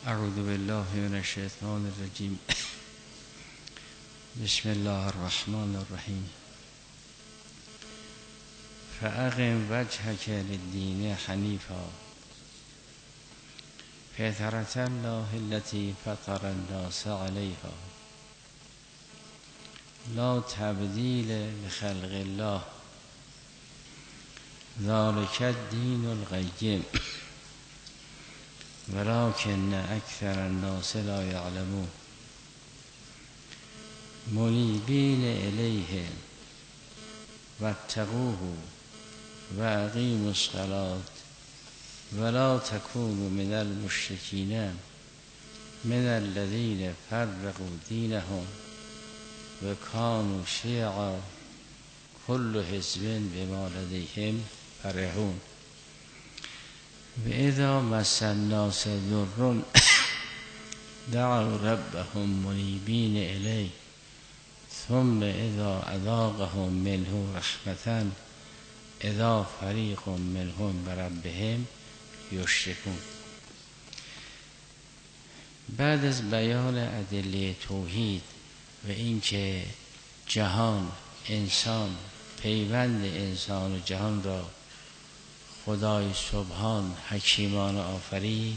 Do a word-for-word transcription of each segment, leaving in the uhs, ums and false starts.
اعوذ بالله من الشیطان الرجیم. بسم الله الرحمن الرحیم. فاقم وجهک للدین حنیفا فطرة الله التي فطر الناس عليها لا تبدیل لخلق الله ذلك الدین القیم ولكن اکثر الناس لا يعلمون منیبین الیه واتقوه واقیموا الصلاة ولا تكونوا من المشركين من الذين فرقوا دينهم وكانوا شيعا كل حزب بما لديهم فرحون وإذا مس الناس ضر دعوا ربهم منيبين إليه ثم إذا أذاقهم منه رحمة إذا فريق منهم بربهم یشرکون. بعد از بیان ادله توحید و اینکه جهان، انسان، پیوند انسان و جهان را خدای سبحان حکیمان آفرید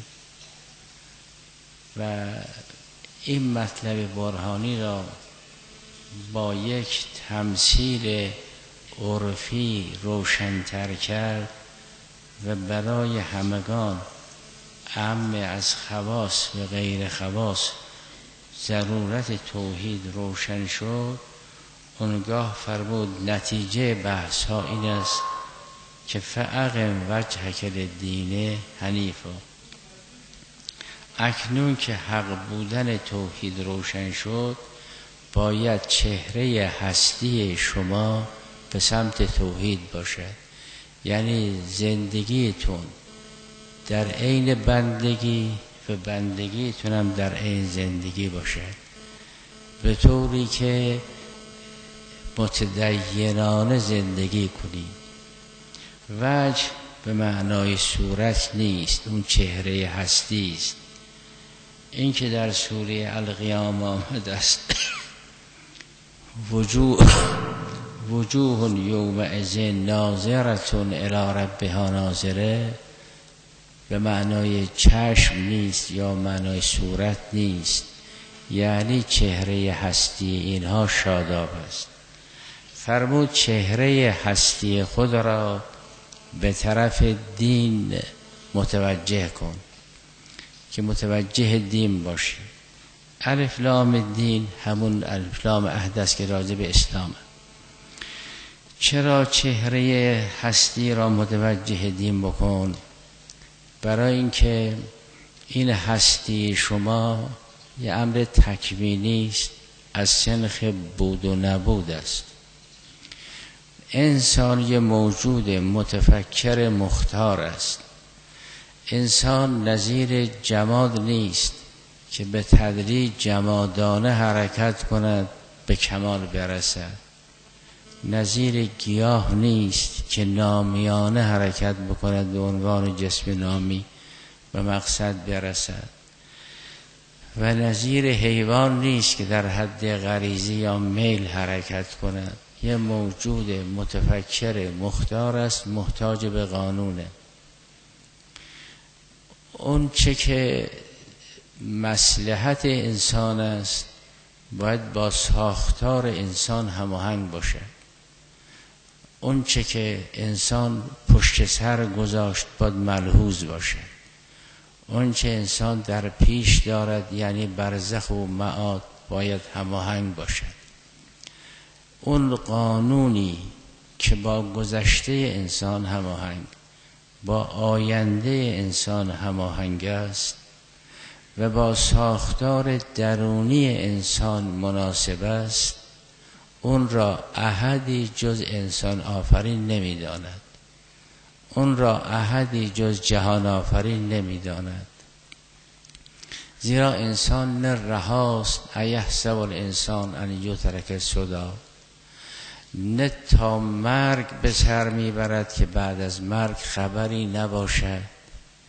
و این مطلب برهانی را با یک تمثیل عرفی روشن‌تر کرد و برای همگان عام از خواص و غیر خواص ضرورت توحید روشن شد. اونگاه فرمود نتیجه بحث ها این است که فاقم وجهک للدین حنیفا. اکنون که حق بودن توحید روشن شد باید چهره هستی شما به سمت توحید باشد، یعنی زندگیتون در عین بندگی و بندگیتون هم در عین زندگی باشد، به طوری که متدینانه زندگی کنید. وجه به معنای صورت نیست، اون چهره هستی است. این که در سوره القیامه آمده است وجوه وجوه یومئذ ناظرة الی ربها ناظره به معنای چشم نیست یا معنای صورت نیست، یعنی چهره هستی اینها شاداب است. فرمود چهره هستی خود را به طرف دین متوجه کن که متوجه دین باشی. الف لام دین همون الف لام عهد است که راجع به اسلامه. چرا چهره هستی را متوجه دین بکن؟ برای اینکه این هستی شما یه امر تکوینی است، از سنخ بود و نبود است. انسان یه موجود متفکر مختار است. انسان نظیر جماد نیست که به تدریج جمادانه حرکت کند به کمال برسد. نظیر گیاه نیست که نامیانه حرکت بکند به عنوان جسم نامی به مقصد برسد. و نظیر حیوان نیست که در حد غریزی یا میل حرکت کند. یه موجود متفکر مختار است، محتاج به قانونه. اون چه که مصلحت انسان است باید با ساختار انسان هماهنگ باشد. اون چه که انسان پشت سر گذاشت باید ملحوظ باشد. اون چه انسان در پیش دارد یعنی برزخ و معاد باید هماهنگ باشد. اون قانونی که با گذشته انسان هماهنگ، با آینده انسان هماهنگ است و با ساختار درونی انسان مناسب است، اون را احدی جز انسان آفرین نمی داند. اون را احدی جز جهان آفرین نمی داند. زیرا انسان نه رهاست ایحسب الانسان ان یترک سدی، نه تا مرگ به سر میبرد که بعد از مرگ خبری نباشد.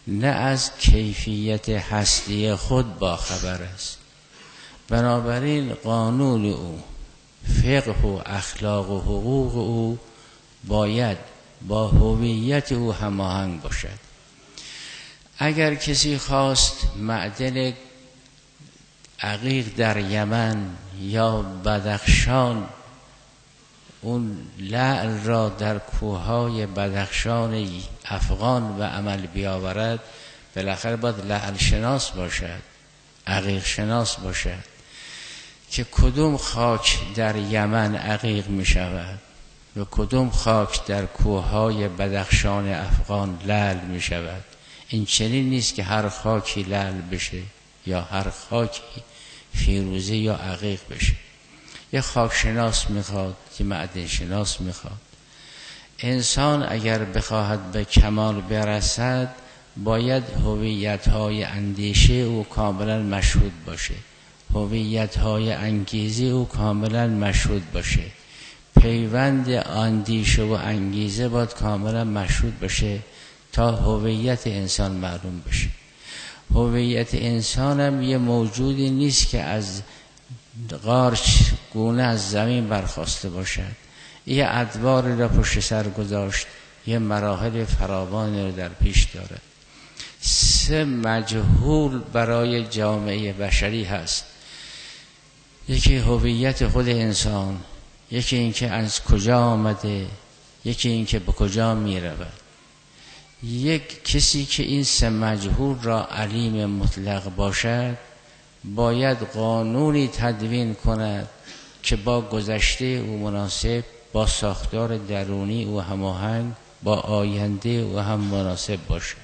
نه از کیفیت هستی خود با خبر است. بنابراین قانون او، فقه و اخلاق و حقوق او باید با هویت او هماهنگ باشد. اگر کسی خواست معدن عقیق در یمن یا بدخشان اون لعل را در کوههای بدخشان افغان و عمل بیاورد، بالاخره باید لعل شناس باشد، عقیق شناس باشد که کدوم خاک در یمن عقیق می شود و کدوم خاک در کوههای بدخشان افغان لعل می شود. این چنین نیست که هر خاکی لعل بشه یا هر خاکی فیروزه یا عقیق بشه. یه خاک شناس میخواد، یه معدن شناس میخواد. انسان اگر بخواهد به کمال برسد باید هویت‌های اندیشه او کاملا مشهود باشه، هویت‌های انگیزه او کاملا مشهود باشه، پیوند اندیشه و انگیزه باید کاملا مشهود باشه تا هویت انسان معلوم بشه. هویت انسان هم یه موجودی نیست که از قارچ گونه از زمین برخاسته باشد، یه ادوار را پشت سر گذاشت، یه مراحل فراوانی را در پیش دارد. سه مجهول برای جامعه بشری هست. یکی هویت خود انسان، یکی اینکه از کجا آمده، یکی اینکه به کجا می رود. یک کسی که این سه مجهول را علیم مطلق باشد باید قانونی تدوین کند که با گذشته او مناسب، با ساختار درونی او هماهنگ، با آینده او هم مناسب باشد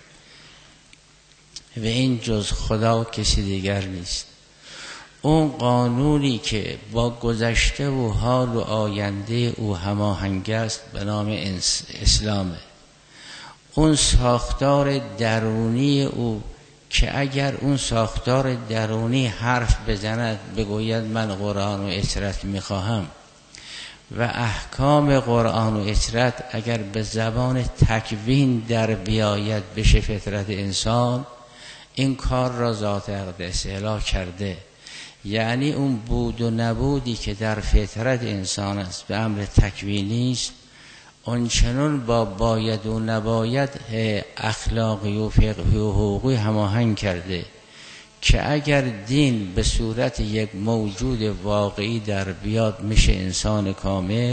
و این جز خدا کسی دیگر نیست. اون قانونی که با گذشته و حال و آینده او هماهنگ است به نام اسلامه. اون ساختار درونی او که اگر اون ساختار درونی حرف بزند بگوید من قرآن و اطرت میخواهم و احکام قرآن و اطرت اگر به زبان تکوین در بیاید بشه فطرت انسان، این کار را ذات اقدس اصلاح کرده. یعنی اون بود و نبودی که در فطرت انسان است به امر تکوینی است، اون چنون با باید و نباید اخلاقی و فقهی و حقوقی هماهنگ کرده که اگر دین به صورت یک موجود واقعی در بیاد میشه انسان کامل،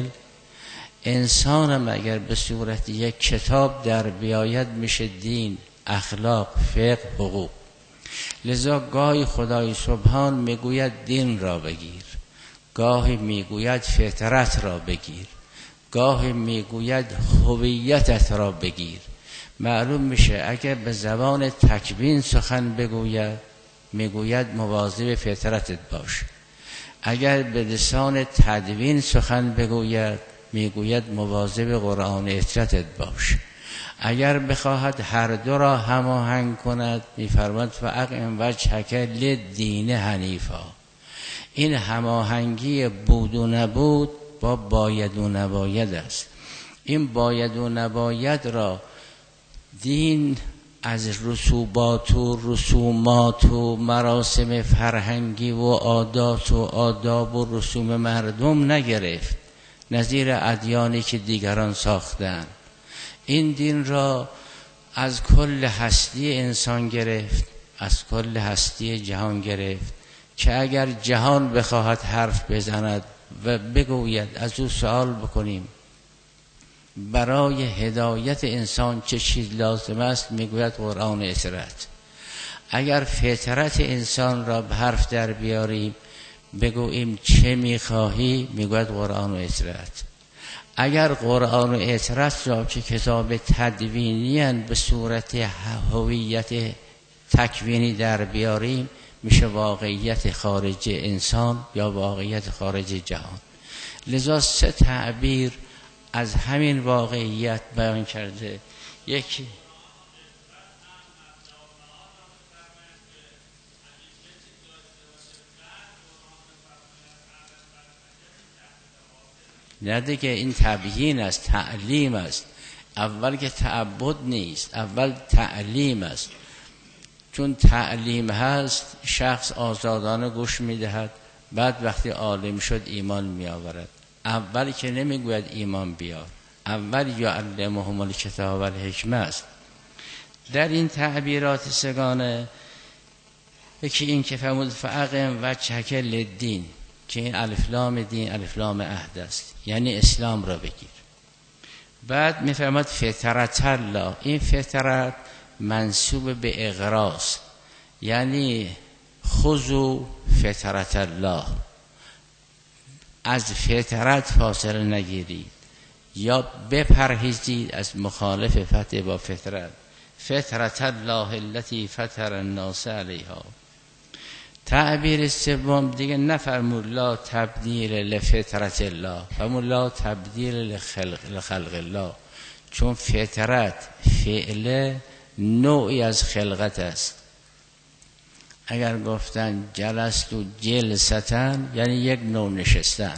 انسان هم اگر به صورت یک کتاب در بیاید میشه دین، اخلاق، فقه، حقوق. لذا گاهی خدای سبحان میگوید دین را بگیر، گاهی میگوید فطرت را بگیر، گاهی میگوید هویتت را بگیر. معلوم میشه اگر به زبان تکوین سخن بگوید میگوید مواظب فطرتت باش، اگر به لسان تدوین سخن بگوید میگوید مواظب قرآن اطرتت باش. اگر بخواهد هر دو را هماهنگ کند میفرماد فاقم وجهک للدین حنیفا. این هماهنگی بود و نبود با باید و نباید است. این باید و نباید را دین از رسوبات و رسومات و مراسم فرهنگی و عادات و آداب و رسوم مردم نگرفت نظیر ادیانی که دیگران ساختند. این دین را از کل هستی انسان گرفت، از کل هستی جهان گرفت که اگر جهان بخواهد حرف بزند و بگوید از او سوال بکنیم برای هدایت انسان چه چیز لازم است میگوید قرآن و اطرت. اگر فطرت انسان را به حرف در بیاریم بگوییم چه میخواهی میگوید قرآن و اطرت. اگر قرآن و اطرت را که کتاب تدوینی به صورت هویت تکوینی در بیاریم میشه واقعیت خارج انسان یا واقعیت خارج جهان. لذا سه تعبیر از همین واقعیت بیان کرده. یکی نه دیگه، این تبیین است، تعلیم است. اول که تعبد نیست، اول تعلیم است. چون تعلیم هست شخص آزادانه گوش میدهد، بعد وقتی عالم شد ایمان می آورد. اول که نمیگوید ایمان بیار، اول یعلمهم الکتاب و الحکمه است. در این تعبیرات سگانه یکی این که فرمود فاقم وجهک للدین، که این الف لام دین الف لام عهد است، یعنی اسلام را بگیر. بعد میفرماد فطرت الله، این فطرت منسوب به اغراست، یعنی خذوا فطرت الله، از فطرت فاصله نگیرید یا بپرهیزید از مخالفت با فطرت. فطرت الله التي فطر الناس علیها. تعبیر سوم دیگه نفرمود لا تبدیل لفطرت الله، فرمود لا تبدیل لخلق, لخلق الله، چون فطرت فعل نوعی از خلقت است. اگر گفتن جلست و جلستن یعنی یک نوع نشستن،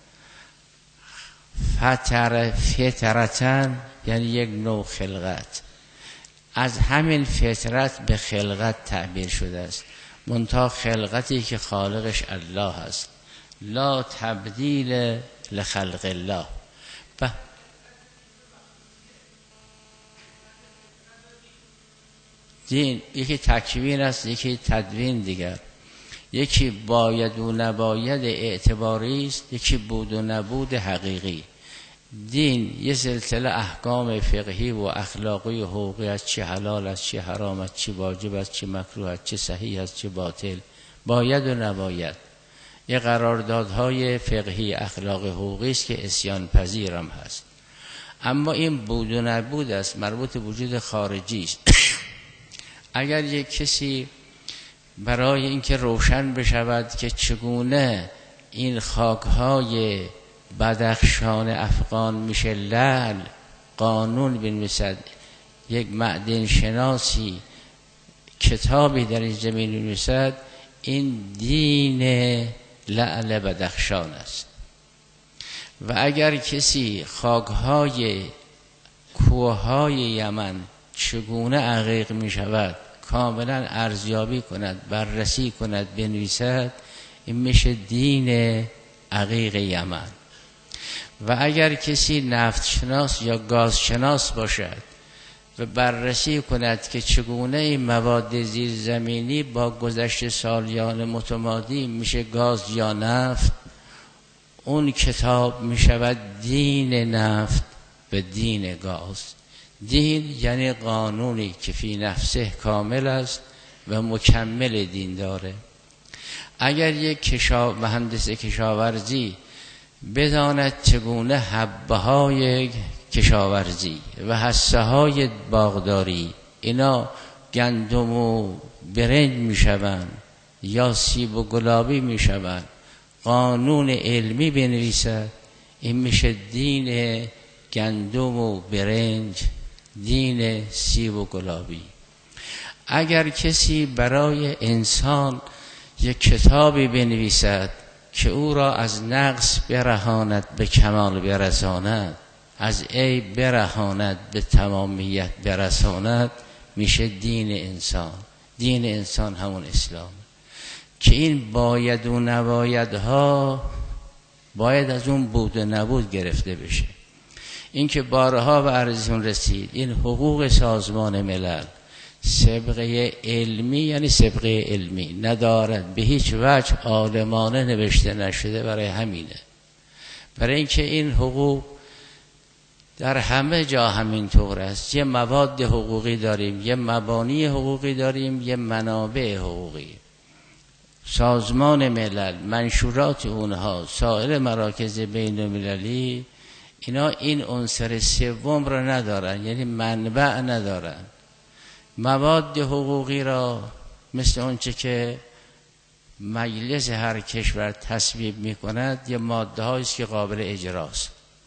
فطر فطرتن یعنی یک نوع خلقت. از همین فطرت به خلقت تعبیر شده است، منتها خلقتی که خالقش الله است. لا تبدیل لخلق الله. ب... دین یکی تکوین است، یکی تدوین دیگر. یکی باید و نباید اعتباری است، یکی بود و نبود حقیقی. دین یه سلسله احکام فقهی و اخلاقی و حقوقی است، چی حلال است، چی حرام است، چی واجب است، چی مکروه است، چی صحیح است، چی باطل، باید و نباید. یه قراردادهای فقهی اخلاقی حقوقی است که عصیان پذیرم هست. اما این بود و نبود است، مربوط به وجود خارجی است. اگر یک کسی برای اینکه روشن بشود که چگونه این خاکهای بدخشان افغان میشه لعل، قانون بنویسد، یک معدن شناسی کتابی در این زمین بنویسد، این دین لعل بدخشان است. و اگر کسی خاکهای کوههای یمن چگونه عقیق می شود کاملا ارزیابی کند، بررسی کند، بنویسد، این میشه دین عقیق یمن. و اگر کسی نفت شناس یا گاز شناس باشد و بررسی کند که چگونه این مواد زیرزمینی با گذشت سالیان متمادی میشه گاز یا نفت، اون کتاب میشود دین نفت به دین گاز. دین یعنی قانونی که فی نفسه کامل است و مکمل دین داره. اگر یک کشاو مهندس کشاورزی بداند چگونه حبه های کشاورزی و حصه های باغداری اینا گندم و برنج می شوند یا سیب و گلابی می شوند، قانون علمی بنویسد، این میشه دین گندم و برنج، دین سیب و گلابی. اگر کسی برای انسان یک کتابی بنویسد که او را از نقص برهاند به کمال برساند، از عیب برهاند به تمامیت برساند، میشه دین انسان. دین انسان همون اسلام که این باید و نبایدها باید از اون بود و نبود گرفته بشه. این که بارها به عرضتون رسید، این حقوق سازمان ملل سابقه علمی یعنی سابقه علمی ندارد، به هیچ وجه عالمانه نوشته نشده. برای همینه، برای اینکه این حقوق در همه جا همین طور است. یه مواد حقوقی داریم، یه مبانی حقوقی داریم، یه منابع حقوقی. سازمان ملل، منشورات اونها، سایر مراکز بین المللی، اینا این عنصر سوم را ندارن، یعنی منبع ندارن. مواد حقوقی را مثل اونچه که مجلس هر کشور تصویب می کند یه ماده هاییست که قابل اجراست.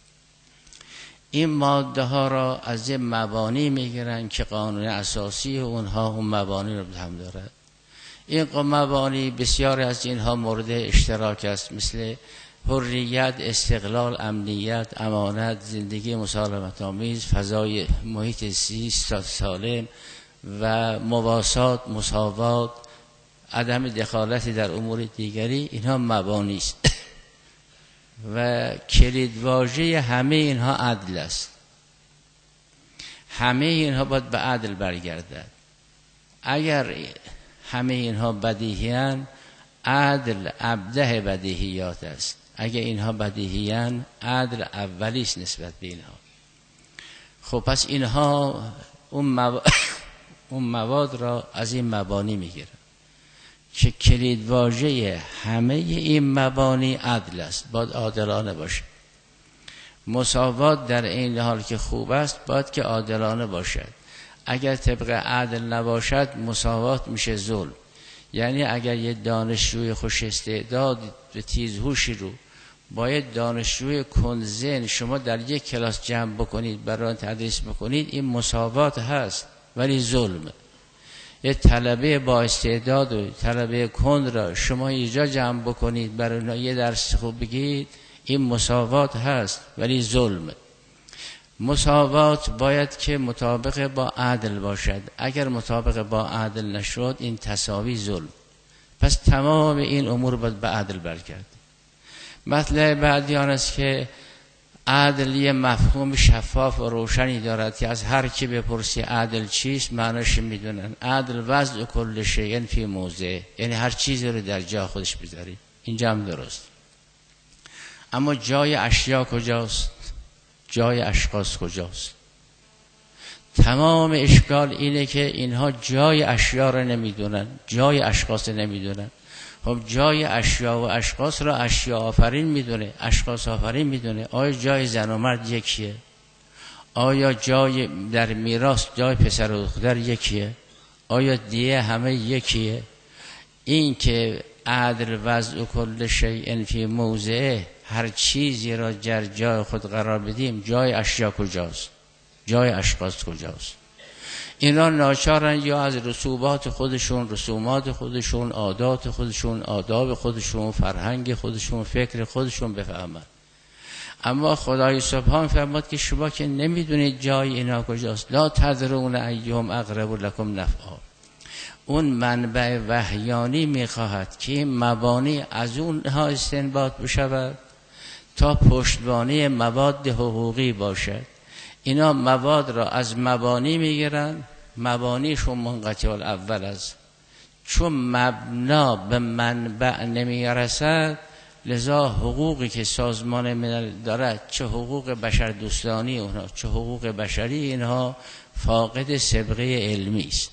این ماده ها را از یه مبانی می گیرن که قانون اساسی اونها اون مبانی رو هم دارد. این مبانی بسیار از اینها مورد اشتراک است، مثل حریت، استقلال، امنیت، امانت، زندگی مسالمت آمیز، فضای محیط زیست سالم و مواسات، مساوات، عدم دخالتی در امور دیگری، اینها مبانی است و کلیدواژه همه اینها عدل است. همه اینها باید به عدل برگردد. اگر همه اینها بدیهیان، عدل ابده بدیهیات است. اگر اینها بدیهیان، عدل اولی است نسبت به اینها. خب پس اینها اون, مو... اون مواد را از این مبانی میگیرن که کلیدواژه همه این مبانی عدل است، باید عادلانه باشه. مساوات در این حال که خوب است باید که عادلانه باشد. اگر طبق عدل نباشد مساوات میشه ظلم. یعنی اگر یه دانشجوی خوش استعداد و تیزهوشی رو باید دانشجوی کندذهن شما در یک کلاس جمع بکنید، برای تدریس بکنید، این مساوات هست ولی ظلمه. یه طلبه با استعداد و طلبه کند را شما اینجا جمع بکنید، برای اونها یه درس خوب بگید، این مساوات هست ولی ظلمه. مساوات باید که مطابق با عدل باشد. اگر مطابق با عدل نشد این تساوی ظلم. پس تمام این امور باید به عدل برگرد. مطلب بعدی آن است که عدل یه مفهوم شفاف و روشنی دارد که از هر کی بپرسی عدل چیست معناش میدونن. عدل وضع کل شیء فی موضع، یعنی هر چیزی رو در جا خودش بذاری. اینجا هم درست. اما جای اشیا کجاست؟ جای اشخاص کجاست؟ تمام اشکال اینه که اینها جای اشیا رو نمیدونن، جای اشخاص نمیدونن. خب جای اشیا و اشخاص را اشیا آفرین میدونه، اشخاص آفرین میدونه. آیا جای زن و مرد یکیه؟ آیا جای در میراث جای پسر و دختر یکیه؟ آیا دیه همه یکیه؟ این که عدل وضع کل شیء فی موضعه، هر چیزی را در جای خود قرار بدیم، جای اشیا کجاست؟ جای اشخاص کجاست؟ اینا ناچارن یا از رسوبات خودشون، رسومات خودشون، عادات خودشون، آداب خودشون، فرهنگ خودشون، فکر خودشون بفهمن. اما خدای سبحان فرمود که شما که نمیدونید جای اینا کجاست، لا تدرون ایهم اقرب لکم نفعا. اون منبع وحیانی میخواهد که مبانی از اونها استنباط بشود تا پشتوانه مواد حقوقی باشد. اینا مواد را از مبانی میگیرن، مبانیشون منقطع الاول است. چون مبنا به منبع نمیرسد، لذا حقوقی که سازمان ملل دارد، چه حقوق بشر دوستانی اونها، چه حقوق بشری اینها، فاقد سابقه علمی است.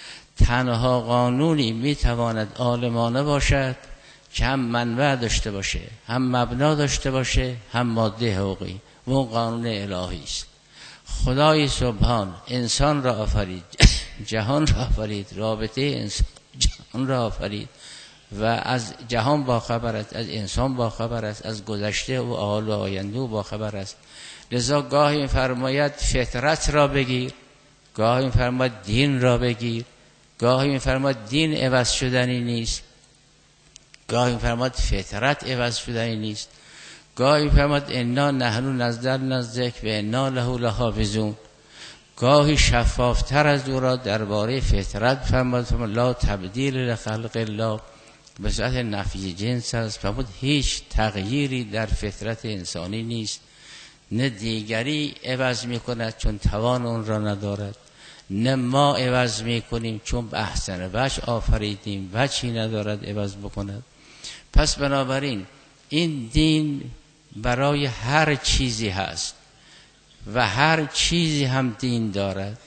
تنها قانونی میتواند عالمانه باشد که هم منبع داشته باشه، هم مبنا داشته باشه، هم ماده حقوقی، و اون قانون الهی است. خدای سبحان انسان را آفرید، جهان را آفرید، رابطه انسان جهان را آفرید و از جهان با خبر است، از انسان با خبر است، از گذشته و حال و آینده با خبر است. لذا گاهی می‌فرماید فطرت را بگیر، گاهی می‌فرماید دین را بگیر، گاهی می‌فرماید دین عوض شدنی نیست، گاهی می‌فرماید فطرت عوض شدنی نیست، گاهی فرمود انا نحن نزلنا الذکر و انا له لحافظون. گاهی شفافتر از او را درباره فطرت فرمود لا تبدیل لخلق الله، به صورت نفی جنس است. فرمود هیچ تغییری در فطرت انسانی نیست، نه دیگری عوض میکند چون توان اون را ندارد، نه ما عوض میکنیم چون به احسن وجه آفریدیم، وجهی ندارد عوض بکند. پس بنابراین این دین برای هر چیزی هست و هر چیزی هم دین دارد.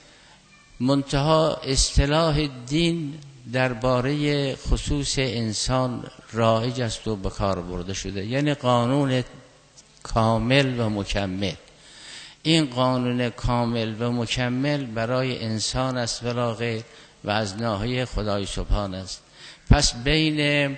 منتها اصطلاح دین درباره خصوص انسان رایج است و به کار برده شده، یعنی قانون کامل و مکمل. این قانون کامل و مکمل برای انسان است ولا غیر و از ناحیه خدای سبحان است. پس بین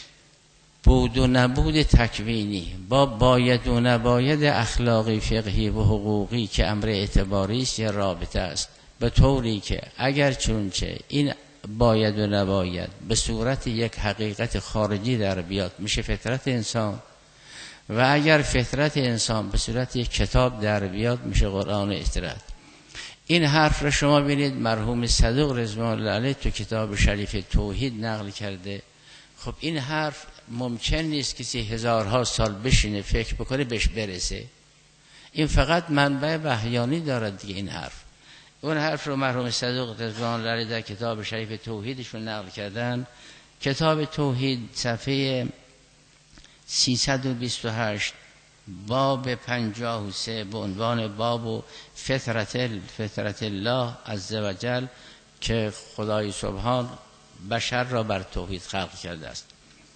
بود و نبود تکوینی با باید و نباید اخلاقی، فقهی و حقوقی که امر اعتباری است یه رابطه است، به طوری که اگر چونچه این باید و نباید به صورت یک حقیقت خارجی در بیاد میشه فطرت انسان، و اگر فطرت انسان به صورت یک کتاب در بیاد میشه قرآن و اطرت. این حرف رو شما ببینید مرحوم صدوق رضوان الله علیه تو کتاب شریف توحید نقل کرده. خب این حرف ممکن نیست کسی هزارها سال بشینه فکر بکنه بهش برسه. این فقط منبع وحیانی دارد دیگه. این حرف اون حرف رو مرحوم صدوق رضوان الله علیه در کتاب شریف توحیدشون نقل کردن. کتاب توحید صفحه سیصد و بیست و هشت باب پنجاه و سه به عنوان باب فطرت فطرت الله عز و جل که خدای سبحان بشر را بر توحید خلق کرده است.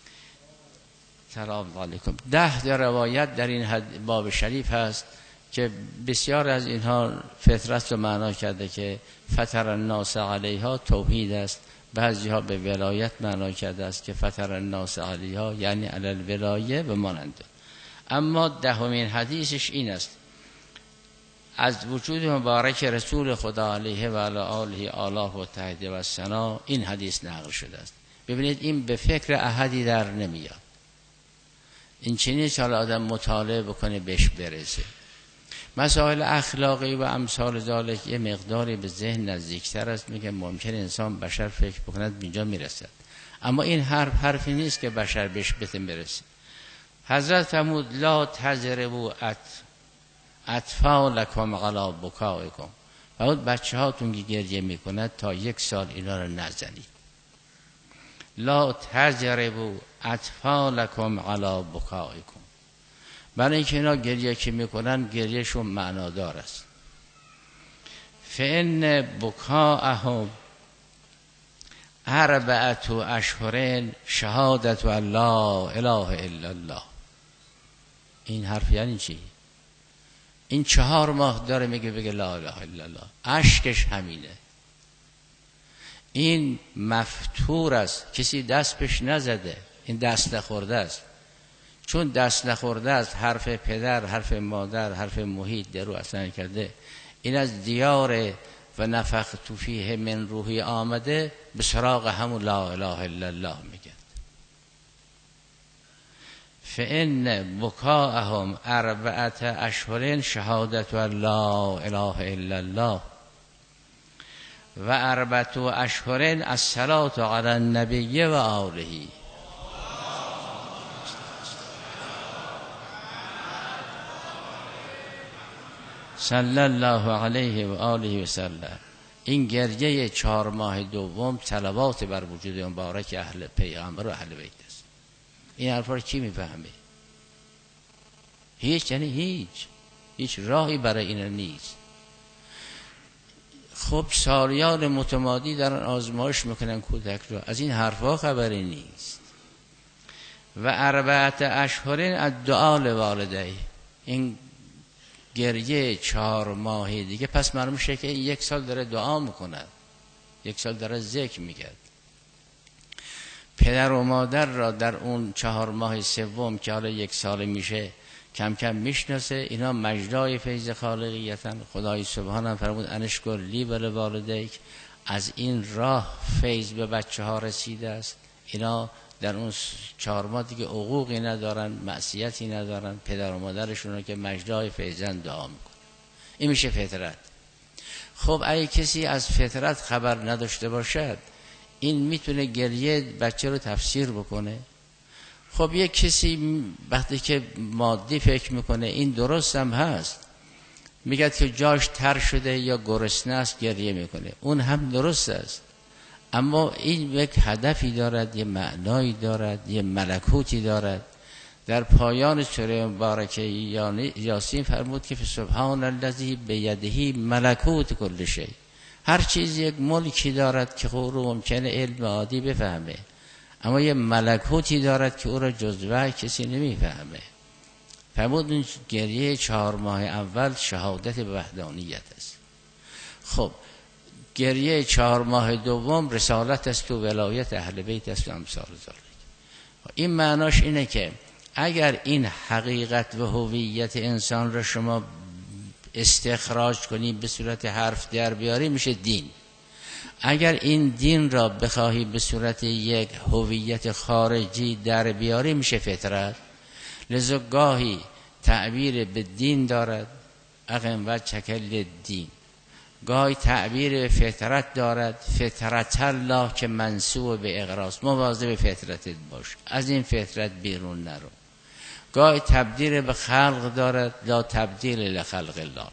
سلام علیکم. ده در روایت در این باب شریف هست که بسیار از اینها فطرت رو معنا کرده که فطر الناس علیها توحید است. بعضی ها به ولایت معنا کرده است که فطر الناس علیها یعنی علی الولایه و مانند. اما دهمین حدیثش این است: از وجود مبارک رسول خدا علیه و علی آله آله و تهدیه و ثنا این حدیث نقل شده است. ببینید این به فکر احدی در نمیاد. این چنین که آدم مطالعه بکنه بهش برسه. مسائل اخلاقی و امثال ذالک یه مقداری به ذهن نزدیکتر است. میگه ممکن انسان بشر فکر بکند به اینجا میرسد، اما این حرف حرفی نیست که بشر بهش بتونه برسه. حضرت فرمود لا تضربوا اطفالکم علی بکائکم. فرمود بچه هاتون که گریه میکند تا یک سال اینا رو نزنید. لا تضربوا اطفالکم علی بکائکم. برای اینکه اینا گریه که میکنن گریهشون معنادار است. فإن بکاءهم اربعة اشهر شهادت ان لا اله الا الله. این حرف یعنی چی؟ این چهار ماه داره میگه بگه لا اله الا الله، اشکش همینه. این مفتور است، کسی دست پیش نزده، این دست نخورده است. چون دست نخورده است، حرف پدر، حرف مادر، حرف محیط در رو اثر کرده. این از دیار و نفخت فیه من روحی آمده به سراغ همون لا اله الا الله میگه. فإن بکاءهم اربعة اشهر شهادت ان لا اله الا الله و اربعة اشهر الصلاة علی النبی و آله. صلی الله علیه و آله و سلم. این گریه چهار ماه دوم صلوات بر وجود مبارک اهل پیغمبر و اهل بیت است. این حرفا رو کی میفهمه؟ هیچ، یعنی هیچ هیچ راهی برای این نیست. خب سالیان متمادی دارن آزمایش میکنن کودک رو، از این حرفا خبری نیست. و اربعة اشهر الدعاء لوالديه. این گریه چهار ماهی دیگه پس معلوم میشه که یک سال داره دعا میکند، یک سال داره ذکر میکرد. پدر و مادر را در اون چهار ماه سوم که حالا یک سال میشه کم کم میشناسه. اینا مجدای فیض خالقیتن. خدای سبحانه فرمود انشکر لی ولوالدیک. از این راه فیض به بچه ها رسیده است. اینا در اون چهار ماه دیگه عقوقی ندارن، معصیتی ندارن. پدر و مادرشون رو که مجدای فیضن دعا میکنن. این میشه فطرت. خب اگه کسی از فطرت خبر نداشته باشد، این میتونه گریه بچه رو تفسیر بکنه. خب یک کسی وقتی که مادی فکر میکنه این درست هم هست، میگه که جاش تر شده یا گرسنه است گریه میکنه، اون هم درست است. اما این یک هدفی دارد، یه معنایی دارد، یه ملکوتی دارد. در پایان سوره مبارکه یاسین فرمود که سبحان الذی بیده ملکوت کل شیء. هر چیز یک ملکی دارد که او رو ممکنه علم عادی بفهمه، اما یه ملکوتی دارد که او را جز وحی کسی نمیفهمه. فرمود این گریه چهار ماه اول شهادت به وحدانیت است. خب گریه چهار ماه دوم رسالت است و ولایت اهل بیت است و امثال ذالک. این معناش اینه که اگر این حقیقت و هویت انسان را شما استخراج کنی به صورت حرف در بیاری میشه دین. اگر این دین را بخواهی به صورت یک هویت خارجی در بیاری میشه فطرت. لذا گاهی تعبیر به دین دارد اقم و چکل دین، گاهی تعبیر به فطرت دارد، فطرت الله که منسوب به اقراست، مواظب فطرتت باش، از این فطرت بیرون نرو. گاهی تبدیل به خلق دارد، لا تبدیل لخلق الله،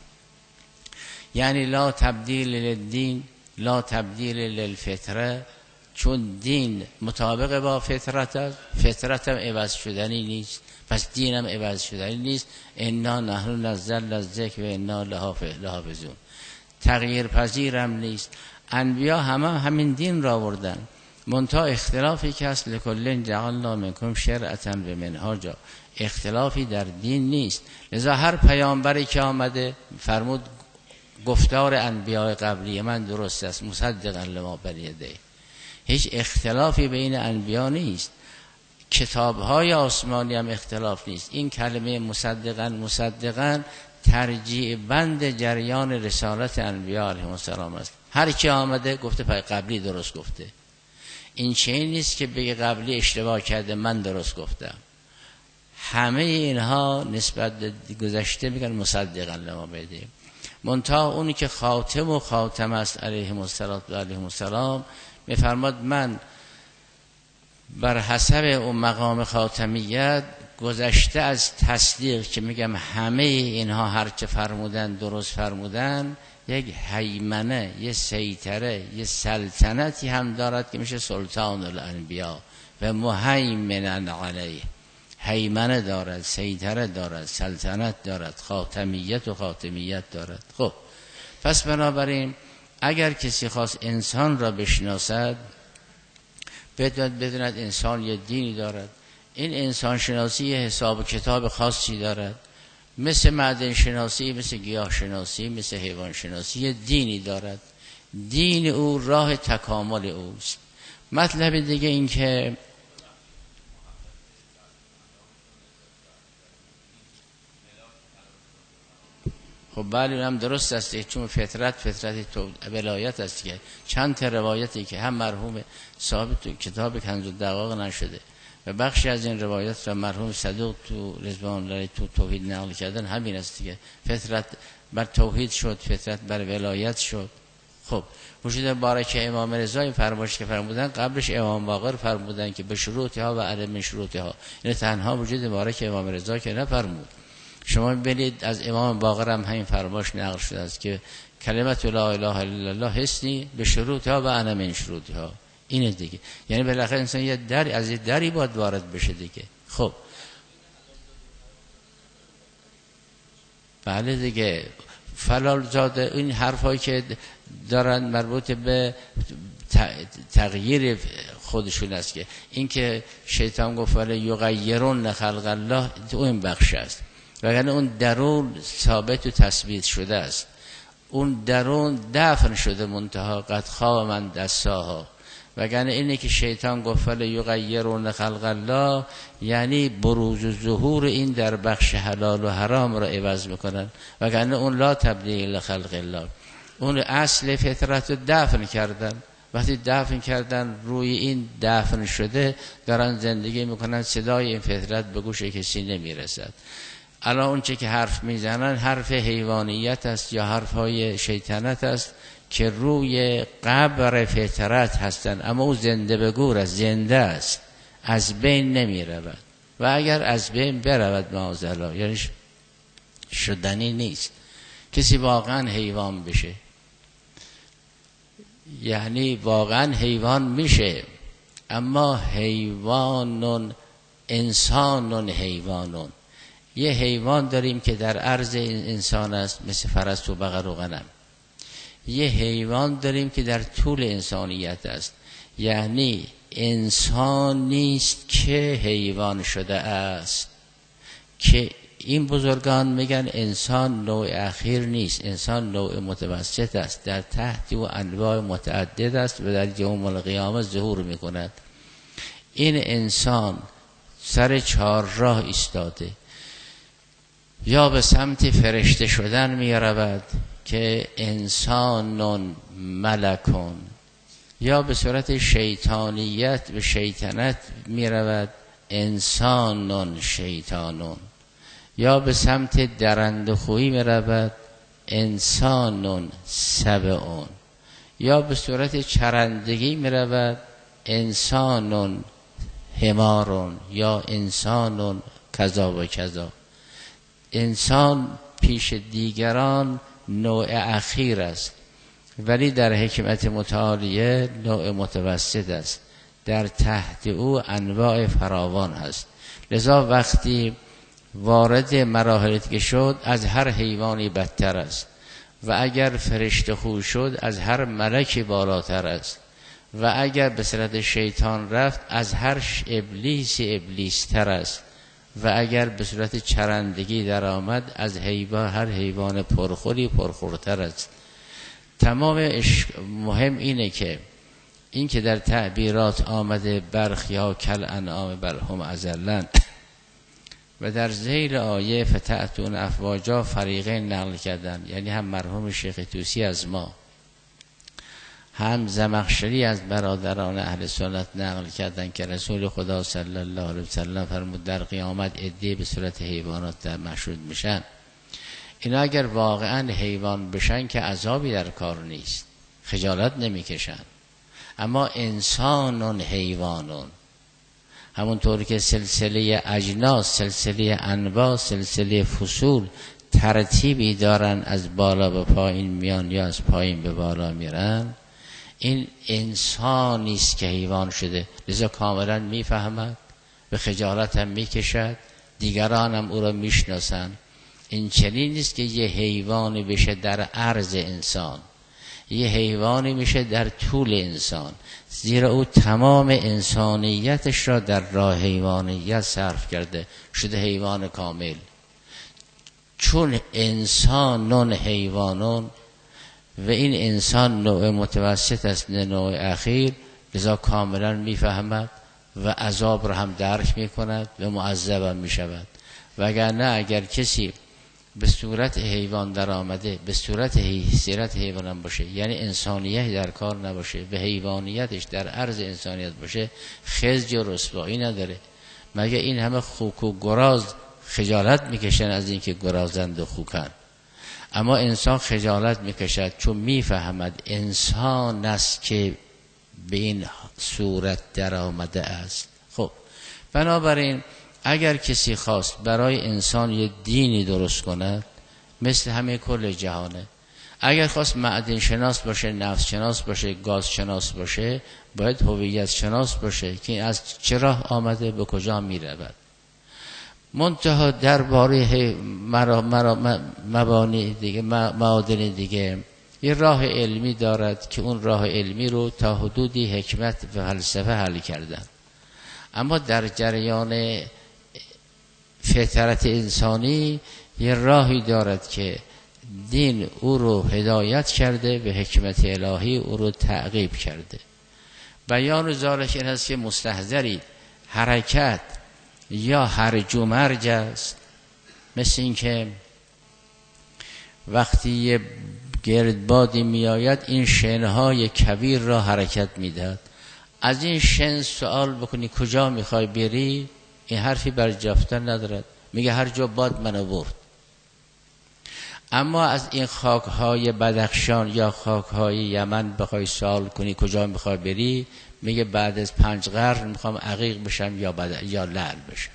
یعنی لا تبدیل للدین، لا تبدیل للفطره، چون دین مطابق با فطرت است، فطرت هم عوض شدنی نیست، پس دین هم عوض شدنی نیست. انا نحن نزلنا الذکر و انا له لحافظون، تغییر پذیر هم نیست. انبیا همه همین دین را آوردن، منتها اختلافی که هست لکل جعلنا منکم شرعة و منهاجا، اختلافی در دین نیست. لذا هر پیامبری که آمده فرمود گفتار انبیاء قبلی من درست است، مصدقا لما بین یدیه، هیچ اختلافی بین انبیا نیست. کتاب‌های آسمانی هم اختلاف نیست. این کلمه مصدقا مصدقا ترجیع بند جریان رسالت انبیاء علیهم السلام است. هر کی آمده گفته پای قبلی درست گفته. این چیزی نیست که بگه قبلی اشتباه کرده من درست گفتم. همه اینها نسبت گذشته میگن مصدقا لما بدیم. منتها اونی که خاتم و خاتم است علیهم السلام و علیهم السلام میفرماد من بر حسب اون مقام خاتمیت گذشته از تصدیق که میگم همه اینها هر چه فرمودن درست فرمودن، یک هیمنه، یه سیطره، یه سلطنتی هم دارد که میشه سلطان الانبیا و مهیمن علیه. هیمنه دارد، سیطره دارد، سلطنت دارد، خاتمیت و خاتمیت دارد. خب پس بنابراین اگر کسی خواست انسان را بشناسد، بداند بداند انسان یه دینی دارد. این انسان شناسی یه حساب و کتاب خاصی دارد، مثل معدن شناسی، مثل گیاه شناسی، مثل حیوان شناسی، یه دینی دارد. دین او راه تکامل اوست. مطلب دیگه این که خب بله هم درست است، چون فطرت فطرت تو ولایت است که چند تا روایتی که هم مرحوم صاحب تو کتاب کنز الدقایق نشده و بخشی از این روایت را مرحوم صدوق تو رضوان الله تو توحید نقل کردن، همین است که فطرت بر توحید شد، فطرت بر ولایت شد. خب وجود بارک امام رضا فرمایش که فرمودن، قبلش امام باقر فرمودن که به شروطها و عدم شروطها، این تنها وجود بارک امام رضا که نفرمود. شما ببینید از امام باقر هم همین فرمایش نقل شده است که کلمت لا اله الا الله حسنی به شروطها و انا من شروطها. اینه دیگه، یعنی بالاخره انسان یه در از یه دری باید وارد بشه دیگه. خب بله دیگه، فلال زاده این حرفایی که دارن مربوط به تغییر خودشون است که این که شیطان گفت ولی یغیرون خلق الله، تو این بخش است، وگرنه اون درون ثابت و تثبیت شده است. اون درون دفن شده، منتها قد خواب من دستاها. وگرنه اینه که شیطان گفت ولی یغیرون خلق الله، یعنی بروز و ظهور این در بخش حلال و حرام را عوض میکنن، وگرنه اون لا تبدیل لخلق الله، اون اصل فطرت رو دفن کردن. وقتی دفن کردن، روی این دفن شده دارن زندگی میکنن، صدای این فطرت به گوش کسی نمیرسد. الان اون چه که حرف میزنن حرف حیوانیت است یا حرف های شیطنت است که روی قبر فطرت هستن، اما او زنده به گور است، زنده است، از بین نمی رود. و اگر از بین برود معاذالله، یعنی شدنی نیست. کسی واقعا حیوان بشه، یعنی واقعا حیوان میشه، اما حیوانون انسانون حیوانون. یه حیوان داریم که در عرض انسان است، مثل فرس و بقر و غنم. یه حیوان داریم که در طول انسانیت است، یعنی انسان نیست که حیوان شده است. که این بزرگان میگن انسان نوع اخیر نیست، انسان نوع متوسط است، در تحت و انواع متعدد است و در یوم القیامت ظهور میکند. این انسان سر چهار راه ایستاده، یا به سمت فرشته شدن می رود که انسانون ملکون، یا به صورت شیطانیت به شیطنت می رود انسانون شیطانون، یا به سمت درندخویی می رود انسان سبعون، یا به صورت چرندگی می رود انسان حمارون یا انسان کذا و کذا. انسان پیش دیگران نوع اخیر است، ولی در حکمت متعالیه نوع متوسط است، در تحت او انواع فراوان هست. لذا وقتی وارد مراحلی که شد از هر حیوانی بدتر است، و اگر فرشته خو شد از هر ملکی بالاتر است، و اگر به صورت شیطان رفت از هر ابلیس ابلیس تر است، و اگر به صورت چرندگی در آمد از حیوان هر حیوان پرخوری پرخورتر است. تمام مهم اینه که این که در تعبیرات آمده برخیا کل انعام بل هم اضل، و در ذیل آیه فتأتون افواجا فریقین نقل کردن، یعنی هم مرحوم شیخ طوسی از ما، هم زمخشری از برادران اهل سنت نقل کردن که رسول خدا صلی الله علیه وسلم فرمود در قیامت عده‌ای به صورت حیوانات در مشهود میشن. اینا اگر واقعا حیوان بشن که عذابی در کار نیست، خجالت نمیکشن. اما انسانون حیوانون، همونطور که سلسله اجناس، سلسله انواع، سلسله فصول ترتیبی دارن، از بالا به پایین میان یا از پایین به بالا میرن، این انسانی است که حیوان شده. لذا کاملا میفهمد، به خجالت هم میکشد، دیگران هم او را میشناسن. این چنین نیست که یه حیوانی بشه در عرض انسان، یه حیوانی میشه در طول انسان، زیرا او تمام انسانیتش را در راه حیوانیت صرف کرده، شده حیوان کامل. چون انسانون حیوانون و این انسان نوع متوسط است نه نوع اخیر، لذا کاملا میفهمد و عذاب را هم درک میکند و معذب هم میشود. وگرنه اگر کسی به صورت حیوان در آمده، به صورت حیثیت حیوان هم باشه، یعنی انسانیت در کار نباشه و حیوانیتش در عرض انسانیت باشه، خزی و رسوایی نداره. مگه این همه خوک و گراز خجالت میکشن از اینکه گرازند و خوکن؟ اما انسان خجالت میکشد چون میفهمد انسان است که به این صورت در آمده است. خب بنابراین اگر کسی خواست برای انسان یه دینی درست کند، مثل همه کل جهانه، اگر خواست معدن شناس باشه، نفس شناس باشه، گاز شناس باشه، باید هویت شناس باشه که از چه راه آمده، به کجا می رود. منتها درباره مبانی دیگه، معادن دیگه، یه راه علمی دارد که اون راه علمی رو تا حدودی حکمت و فلسفه حل کردن. اما در جریان فطرت انسانی یه راهی دارد که دین او رو هدایت کرده و حکمت الهی او رو تعقیب کرده. بیان ذالک این هست که مستحضرید حرکت یا هرج و مرج است، مثل این که وقتی یه گردبادی می آید این شنهای کبیر را حرکت می دهد. از این شن سوال بکنی کجا می خوای بری، این حرفی بر جفتن ندارد، میگه هر جا باد منو برد. اما از این خاکهای بدخشان یا خاکهای یمن بخوای سوال کنی کجا میخوای بری، میگه بعد از پنج قرن میخوام عقیق بشم یا بد... یا لعل بشم.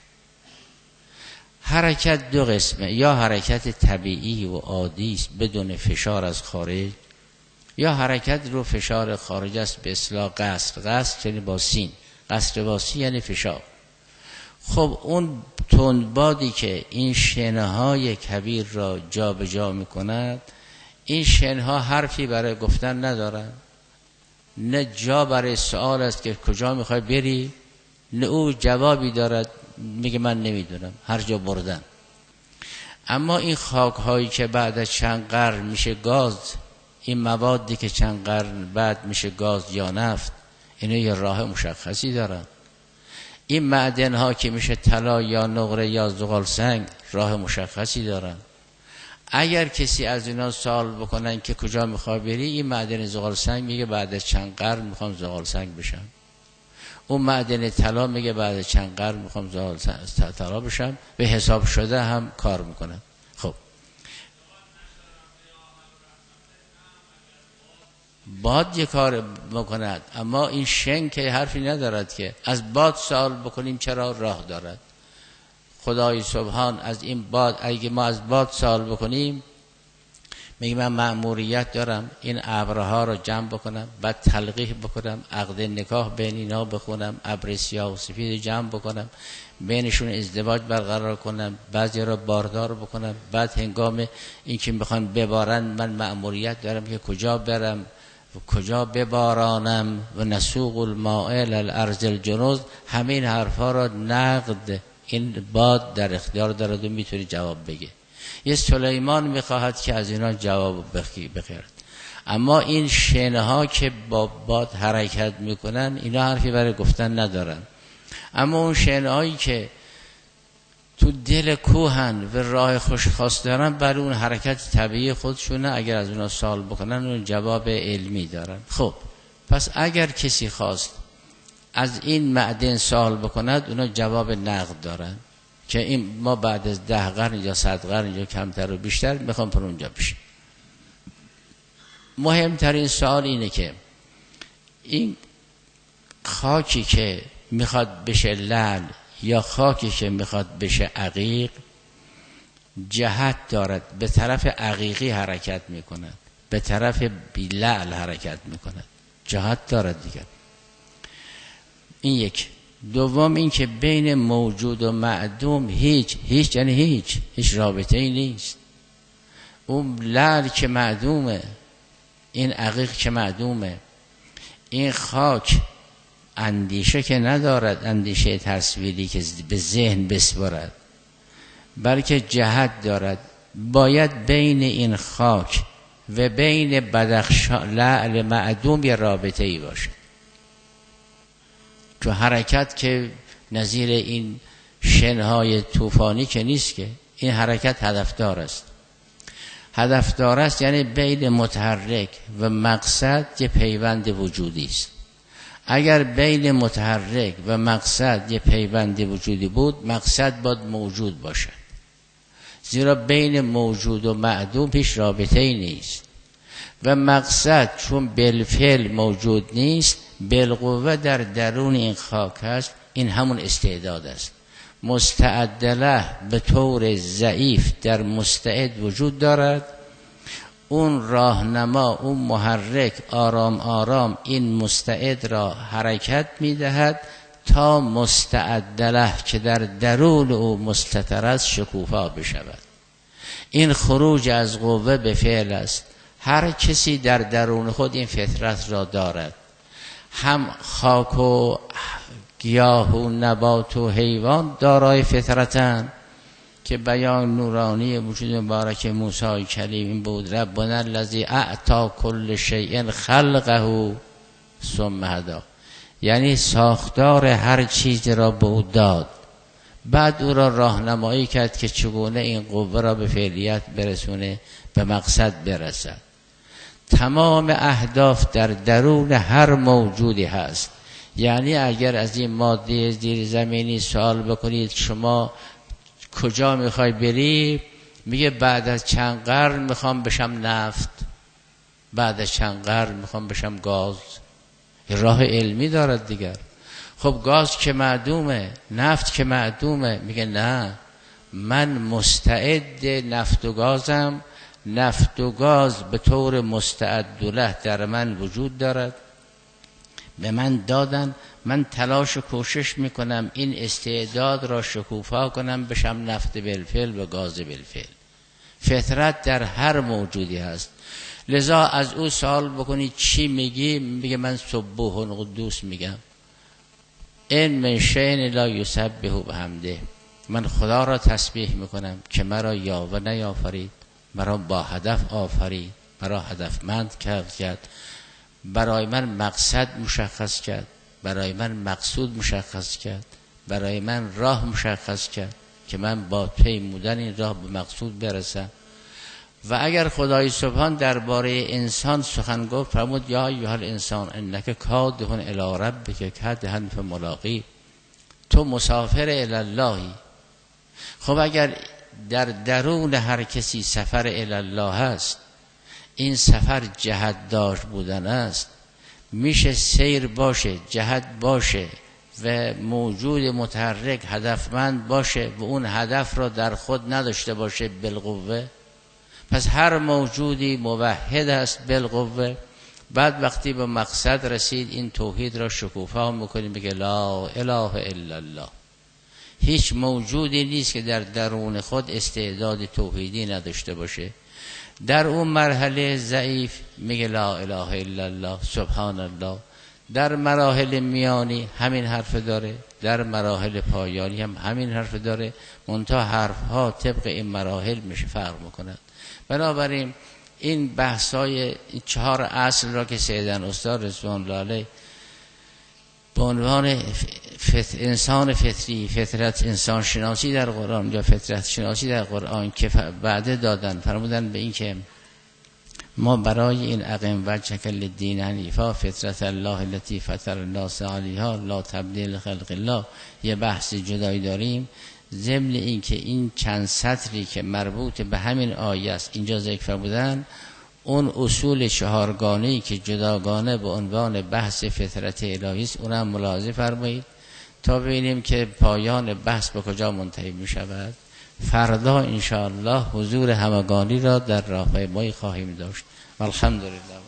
حرکت دو قسمه، یا حرکت طبیعی و عادی است بدون فشار از خارج، یا حرکت رو فشار خارج است، به اصطلاح قصر. قصر یعنی با سین، قصر با سین یعنی فشار. خب اون تندبادی که این شنهای کبیر را جا به جا می کند، این شنها حرفی برای گفتن ندارن، نه جا برای سوال است که کجا میخوای بری، نه او جوابی دارد میگه من نمیدونم، هر جا بردن. اما این خاک هایی که بعد از چند قرن میشه گاز، این موادی که چند قرن بعد میشه گاز یا نفت، اینا یه راه مشخصی دارن. این معدن ها که میشه طلا یا نقره یا زغال سنگ، راه مشخصی دارن. اگر کسی از اینا سوال بکنن که کجا میخوای بری، این معدن زغال سنگ میگه بعد از چند قرن میخوام زغال سنگ بشم. اون معدن طلا میگه بعد از چند قرن میخوام زغال طلا بشم. به حساب شده هم کار میکنن. خب باد یه کار بکند، اما این شن که حرفی ندارد که از باد سوال بکنیم چرا راه دارد. خدای سبحان از این باد، اگه ما از باد سوال بکنیم، میگه من مأموریت دارم این ابرها رو جمع بکنم، بعد تلقیح بکنم، عقد نکاح بین اینا بخونم، ابر سیاه و سفید جمع بکنم، بینشون ازدواج برقرار کنم، بعضی رو باردار بکنم، بعد هنگام این که میخوان ببارن من مأموریت دارم که کجا برم و کجا ببارانم و نسوق الماء الی الارض الجرز. همین حرفا رو نقد این باد در اختیار دارد و میتونه جواب بگه. یه سلیمان میخواهد که از اینا جواب بخیرد، اما این شنه ها که با باد حرکت میکنن اینا حرفی برای گفتن ندارن. اما اون شنه هایی که تو دل کوهن و راه خوشخواست دارن، برای اون حرکت طبیعی خودشونه، اگر از اونا سوال بکنن اون جواب علمی دارن. خب پس اگر کسی خواست از این معدن سوال بکند، اونا جواب نقد دارن که این ما بعد از ده قرن یا صد قرن یا کمتر و بیشتر میخوام پر اونجا بشیم. مهمترین سوال اینه که این خاکی که میخواد بشه لعل یا خاکی که میخواد بشه عقیق جهت دارد، به طرف عقیقی حرکت میکند، به طرف لعل حرکت میکند، جهت دارد دیگر. این یک. دوم این که بین موجود و معدوم هیچ هیچ یعنی هیچ هیچ رابطه ای نیست. اون لعل که معدومه، این عقیق که معدومه، این خاک اندیشه که ندارد، اندیشه تصویری که به ذهن بسپارد، بلکه جهت دارد. باید بین این خاک و بین بدخشان لعل معدوم یه رابطه ای باشه. تو حرکت که نظیر این شنهای طوفانی که نیست، که این حرکت هدفدار است. هدفدار است یعنی بین متحرک و مقصد یه پیوند وجودی است. اگر بین متحرک و مقصد یه پیوند وجودی بود، مقصد باید موجود باشد، زیرا بین موجود و معدوم هیچ رابطه ای نیست. و مقصد چون بالفعل موجود نیست، بالقوه در درون این خاک هست، این همون استعداد است. مستعدله به طور ضعیف در مستعد وجود دارد. اون راهنما، اون محرک آرام آرام این مستعد را حرکت میدهد تا مستعدله که در درون او مستتر است شکوفا بشود. این خروج از قوه به فعل است. هر کسی در درون خود این فطرت را دارد. هم خاک و گیاه و نبات و حیوان دارای فطرتند که بیان نورانی وجود مبارک موسی کلیم این بود: ربنا الذی اعطی کل شیء خلقه ثم هدی. یعنی ساختار هر چیز را به او داد، بعد او را راهنمایی کرد که چگونه این قوه را به فعلیت برسونه، به مقصد برسد. تمام اهداف در درون هر موجودی هست. یعنی اگر از این ماده زیر زمینی سوال بکنید شما کجا میخوای بری، میگه بعد از چند قرن میخوام بشم نفت، بعد از چند قرن میخوام بشم گاز. راه علمی دارد دیگر. خب گاز که معدومه، نفت که معدومه، میگه نه، من مستعد نفت و گازم. نفت و گاز به طور مستعد له در من وجود دارد، به من دادن، من تلاش و کوشش میکنم این استعداد را شکوفا کنم بشم نفت بالفعل و گاز بالفعل. فطرت در هر موجودی هست. لذا از او سوال بکنی چی میگی، میگه من سبوح قدوس میگم. این من شیء لا یسبح بحمده، من خدا را تسبیح میکنم که مرا یاوه نیافرید، مرا با هدف آفرید، مرا هدفمند کرد، برای من مقصد مشخص کرد، برای من مقصود مشخص کرد، برای من راه مشخص کرد که من با پیمودن این راه به مقصود برسم. و اگر خدای سبحان درباره انسان سخن گفت، فرمود یا ایها الانسان انک کادح الی ربک کدحا فملاقی، تو مسافر الی اللهی. خب اگر در درون هر کسی سفر الی الله هست، این سفر جهت داشت بودن است. میشه سیر باشه، جهت باشه و موجود متحرک هدفمند باشه و اون هدف را در خود نداشته باشه بالقوه. پس هر موجودی موحد است بالقوه. بعد وقتی به مقصد رسید این توحید را شکوفا میکنیم، بگه لا اله الا الله. هیچ موجودی نیست که در درون خود استعداد توحیدی نداشته باشه. در اون مرحله ضعیف میگه لا اله الا الله، سبحان الله. در مراحل میانی همین حرف داره، در مراحل پایانی هم همین حرف داره، منتها حرف ها طبق این مراحل میشه فرق میکند. بنابراین این بحثای چهار اصل را که سیدن استاد رضوان الله علیه به عنوان فت... انسان فطری، فطرت انسان شناسی در قرآن یا فطرت شناسی در قرآن که بعد دادن، فرمودن به این که ما برای این اقیم وجهک للدین حنیفا فطرت الله التي فطر الناس علیها لا تبدیل خلق الله یه بحث جدایی داریم. ضمن این که این چند سطری که مربوط به همین آیه است اینجا ذکر فرمودن، اون اصول چهارگانه‌ای که جداگانه به عنوان بحث فطرت الهی است اونم ملاحظه فرمایید تا ببینیم که پایان بحث به کجا منتهی می شود. فردا انشاءالله حضور همگانی را در راهپیمایی خواهیم داشت. الحمدلله.